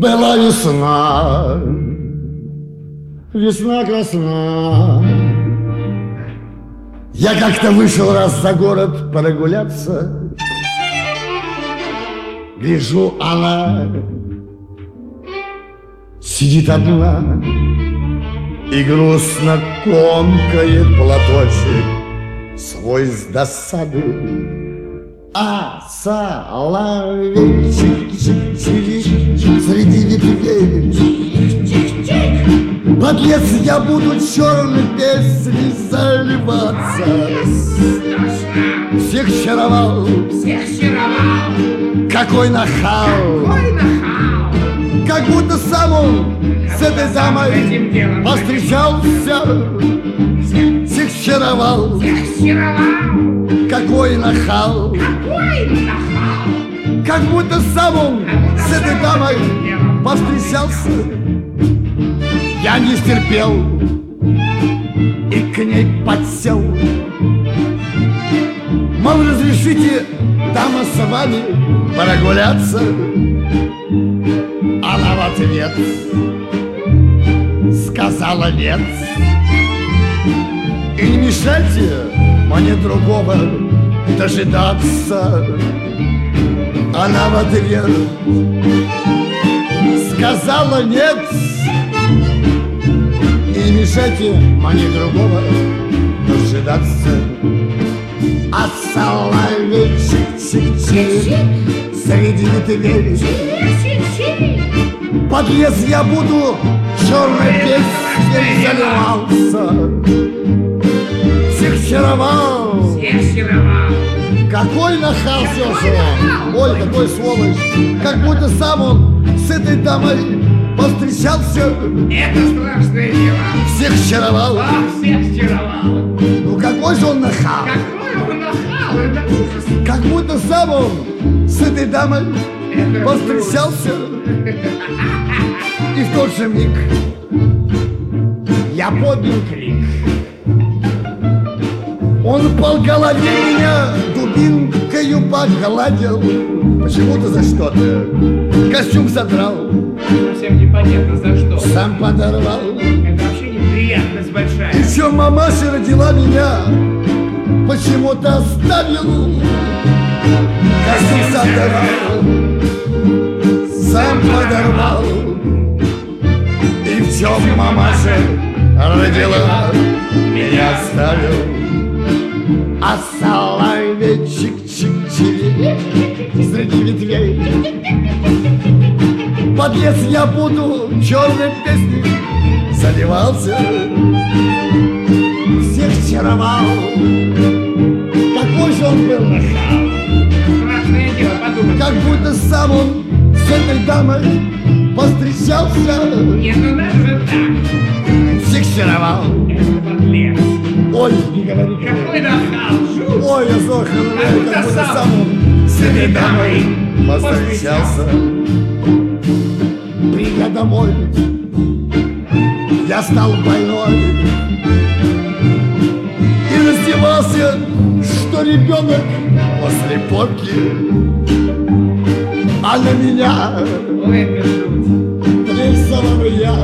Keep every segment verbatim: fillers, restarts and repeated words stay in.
Была весна, весна красна. Я как-то вышел раз за город прогуляться. Гляжу, она сидит одна и грустно комкает платочек свой с досады. А соловейчик чик-чирик среди ветвей. Подлец, я буду черной песней заливаться. Всех чаровал, всех чаровал. Какой нахал, Какой нахал. как будто сам он с этой дамой повстречался. Всех чаровал, всех чаровал. Какой нахал, Какой нахал. как будто сам он с этой дамой повстречался. Я не стерпел и к ней подсел. Мол, разрешите, дама, с вами прогуляться? Она в ответ сказала нет. И не мешайте мне другого дожидаться. Она в ответ сказала нет. И не мешайте мне другого дожидаться. А соловейчик чик-чик среди ветвей. Подлец, я буду черной песней заливался. Всех чаровал, всех чаровал. Какой нахал все же. Ой, какой сволочь. Как будто сам он с этой дамой повстречался. Это страшное дело. Всех чаровал. А, всех чаровал. Ну какой же он нахал. Какой он нахал, это ужас. Как будто сам он с этой дамой Это повстречался. И в тот же миг я поднял крик. Он по голове меня дубинкою погладил. Почему-то за что-то костюм содрал. совсем непонятно за что. Сам подорвал. Это вообще неприятность большая. И чё мамаша родила меня, почему-то оставил. Костюм содрал, сам подорвал. И в чем мамаша родила, меня оставил. А соловейчик чик-чирик среди ветвей. Подлец, я буду черной песней заливался. Всех чаровал. Какой же он был нахал. Страшное дело, подумай. Как будто сам он с этой дамой повстречался. Нет, ну даже так. Всех чаровал. Это подлец. Ой, не говори. Какой нахал, жуть. Ой, я зохал, как будто сам он с этой дамой повстречался. Придя домой, я стал больной и раздевался, что ребенок после порки. А на меня Ой, это жуть. трель соловья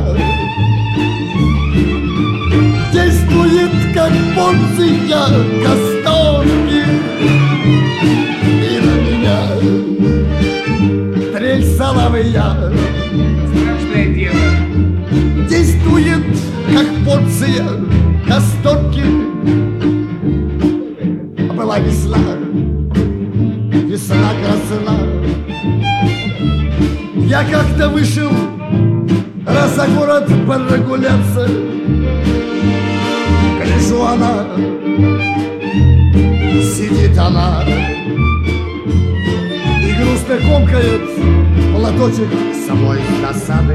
действует, как порция касторки. И на меня трель соловья Страшное дело. действует, как порция касторки. А была весна, весна красна. Я как-то вышел раз за город прогуляться. Гляжу, она сидит она и грустно комкает платочек самой досады.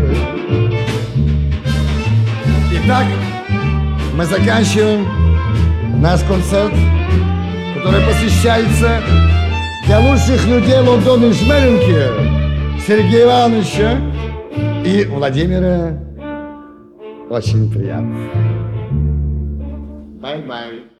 Итак, мы заканчиваем наш концерт, который посвящается для лучших людей Лондона и Жмеринки Сергея Ивановича и Владимира. Очень приятно. Bye-bye.